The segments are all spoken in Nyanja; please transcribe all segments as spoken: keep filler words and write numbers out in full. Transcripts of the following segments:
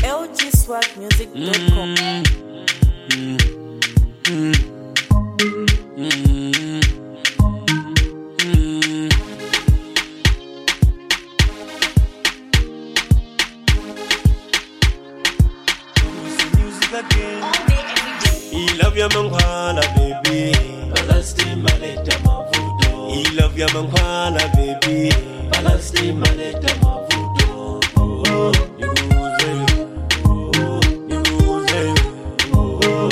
L G swag music dot com. Mm, mm, mm, mm, mm. Music again. He love ya mankwala baby. Palestine maleta mavudo. He love ya mankwala baby. Palestine maleta mavudo. Oh, you say, oh, you say, oh,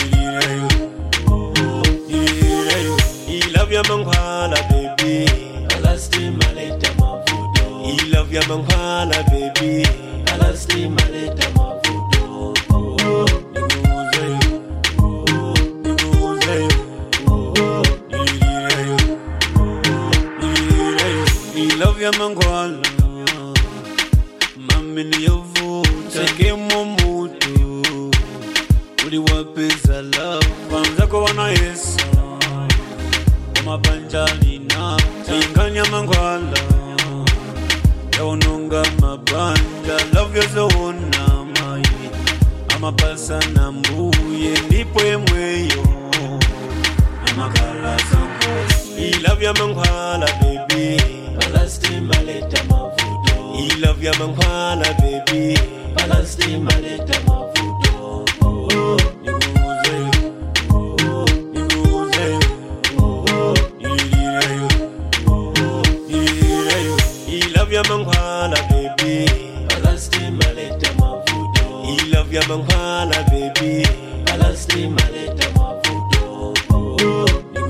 he love ya mankwala baby. Palestine maleta mavudo. He love ya mankwala baby. Palestine maleta mavudo. Love ya mangwala mami niyovuta kemo mutu uli wapeza love wamzako wana Yesu wamabanjali na inganya mangwala ya unonga mabanja love ya zona mai amapasa na mbuye ndipo emweyo amakala soko he love ya mangwala baby. Palestine maleta mavudo. He love ya mankwala baby. Palestine maleta mavudo. Oh, you say, oh, you say, oh, he love ya mankwala baby. Palestine maleta mavudo. He love ya mankwala baby. Palestine maleta mavudo. Oh,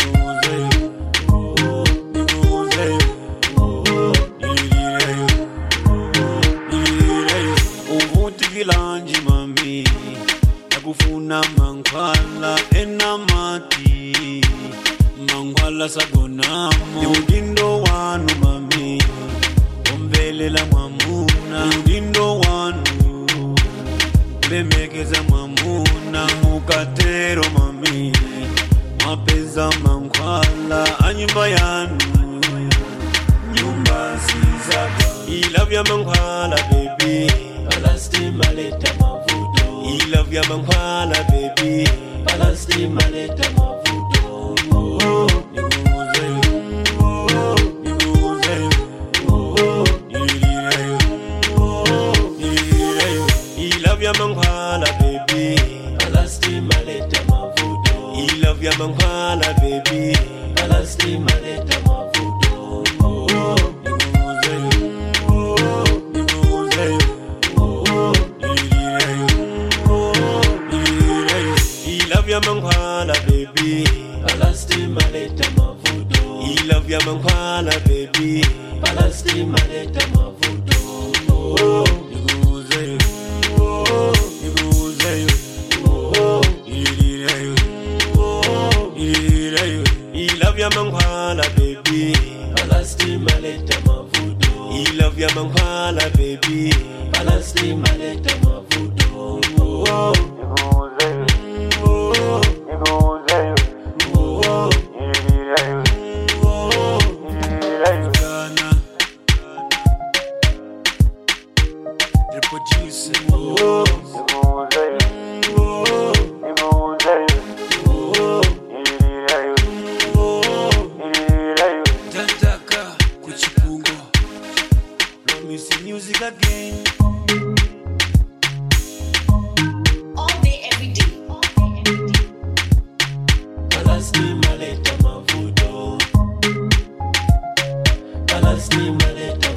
lanji mami nakufuna mankwala enamati mankwala sagonamo udindo wanu mami ombelela mwamuna udindo wanu ulemekeza mwamuna mukatero mami mapeza mankwala anyumba yanu nyumba sizaka he love ya mankwala baby. Palestine maleta mavudo. He love ya mankwala baby. Palestine maleta mavudo. Oh, you say, oh, you say, oh, he love ya mankwala baby. Palestine maleta mavudo. He love ya mankwala baby. Palestine maleta mavudo. Oh, ya mankwala baby. Palestine maleta mavudo. He love ya mankwala baby. Palestine maleta mavudo. Oh, you say, oh, you say, oh, he love ya mankwala baby. Palestine maleta mavudo. He love ya mankwala baby. Palestine maleta mavudo. Oh, producer. Oh, oh, Tantaka kuchipungo. Promise music again. All day, every day. Palestine maleta mavudo. Palestine maleta